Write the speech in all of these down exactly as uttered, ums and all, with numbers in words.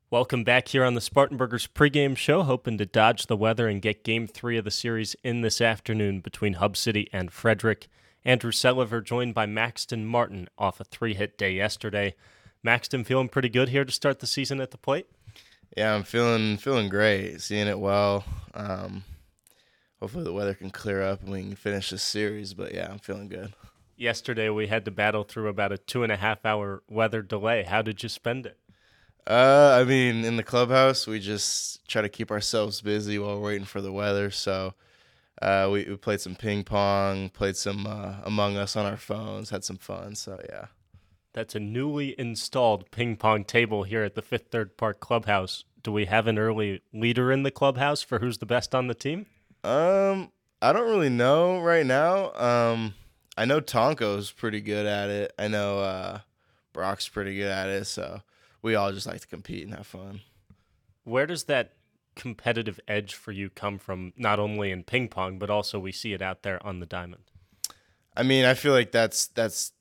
Welcome back here on the Spartanburgers pregame show, hoping to dodge the weather and get game three of the series in this afternoon between Hub City and Frederick. Andrew Selliver joined by Maxton Martin off a three-hit day yesterday. Maxton feeling pretty good here to start the season at the plate? Yeah, I'm feeling feeling great, seeing it well. Um, hopefully the weather can clear up and we can finish this series, but yeah, I'm feeling good. Yesterday we had to battle through about a two-and-a-half-hour weather delay. How did you spend it? Uh, I mean, in the clubhouse, we just try to keep ourselves busy while we're waiting for the weather. So uh, we, we played some ping pong, played some uh, Among Us on our phones, had some fun. So yeah. That's a newly installed ping pong table here at the Fifth Third Park Clubhouse. Do we have an early leader in the clubhouse for who's the best on the team? Um, I don't really know right now. Um, I know Tonko's pretty good at it. I know uh, Brock's pretty good at it. So we all just like to compete and have fun. Where does that competitive edge for you come from, not only in ping pong, but also we see it out there on the diamond? I mean, I feel like that's that's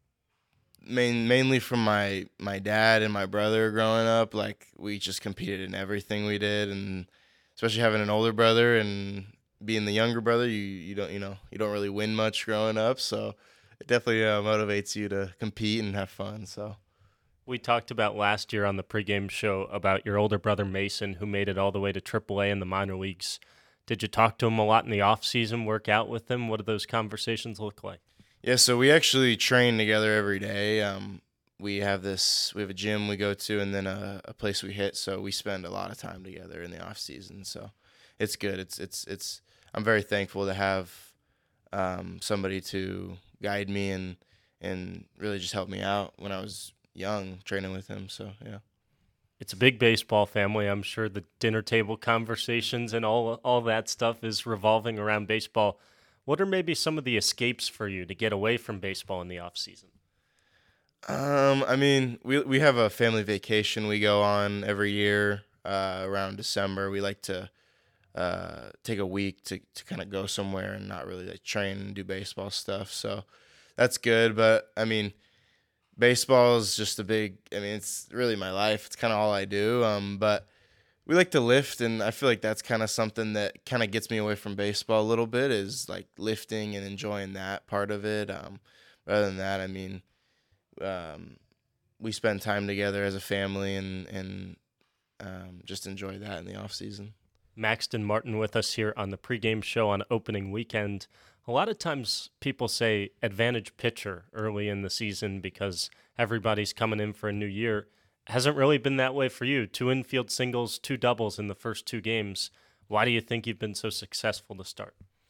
main, mainly from my, my dad and my brother growing up. Like, we just competed in everything we did, and especially having an older brother and being the younger brother, you, you don't you know you don't really win much growing up. So it definitely uh, motivates you to compete and have fun. So. We talked about last year on the pregame show about your older brother Mason, who made it all the way to triple A in the minor leagues. Did you talk to him a lot in the offseason, work out with him? What do those conversations look like? Yeah, so we actually train together every day. Um, we have this, we have a gym we go to, and then a, a place we hit. So we spend a lot of time together in the off season. So it's good. It's it's it's. I'm very thankful to have um, somebody to guide me and and really just help me out when I was young training with him. So yeah. It's a big baseball family. I'm sure the dinner table conversations and all all that stuff is revolving around baseball. What are maybe some of the escapes for you to get away from baseball in the off season? Um, I mean, we we have a family vacation we go on every year uh, around December. We like to uh, take a week to, to kind of go somewhere and not really like train and do baseball stuff. So that's good. But I mean, baseball is just a big, I mean, it's really my life. It's kind of all I do. Um, but we like to lift, and I feel like that's kind of something that kind of gets me away from baseball a little bit, is like lifting and enjoying that part of it. Um, other than that, I mean, um, we spend time together as a family and, and um, just enjoy that in the off season. Maxton Martin with us here on the pregame show on opening weekend. A lot of times people say advantage pitcher early in the season because everybody's coming in for a new year. Hasn't really been that way for you. Two infield singles, two doubles in the first two games. Why do you think you've been so successful to start?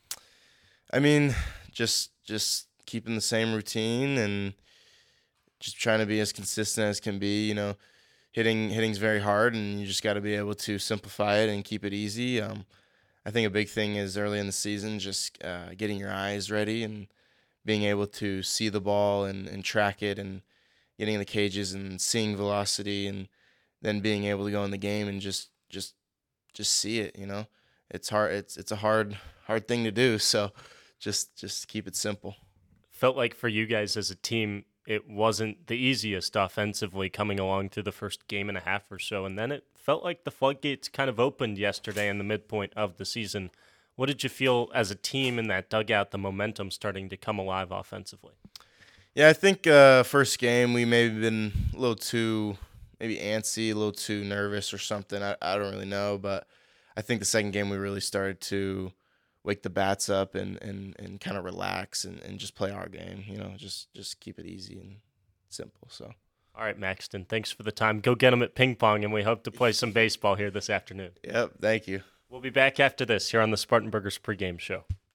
I mean, just just keeping the same routine and just trying to be as consistent as can be. You know, hitting hitting's very hard, and you just got to be able to simplify it and keep it easy. Um, I think a big thing is early in the season just uh, getting your eyes ready and being able to see the ball and, and track it, and getting in the cages and seeing velocity, and then being able to go in the game and just just just see it. You know, it's hard. It's it's a hard hard thing to do. So just just keep it simple. Felt like for you guys as a team, it wasn't the easiest offensively coming along through the first game and a half or so, and then it felt like the floodgates kind of opened yesterday in the midpoint of the season. What did you feel as a team in that dugout, the momentum starting to come alive offensively? Yeah, I think uh, first game we maybe been a little too maybe antsy, a little too nervous or something. I, I don't really know, but I think the second game we really started to wake the bats up and, and, and kind of relax and, and just play our game, you know, just just keep it easy and simple. So, all right, Maxton, thanks for the time. Go get them at ping pong, and we hope to play some baseball here this afternoon. Yep, thank you. We'll be back after this here on the Spartanburgers pregame show.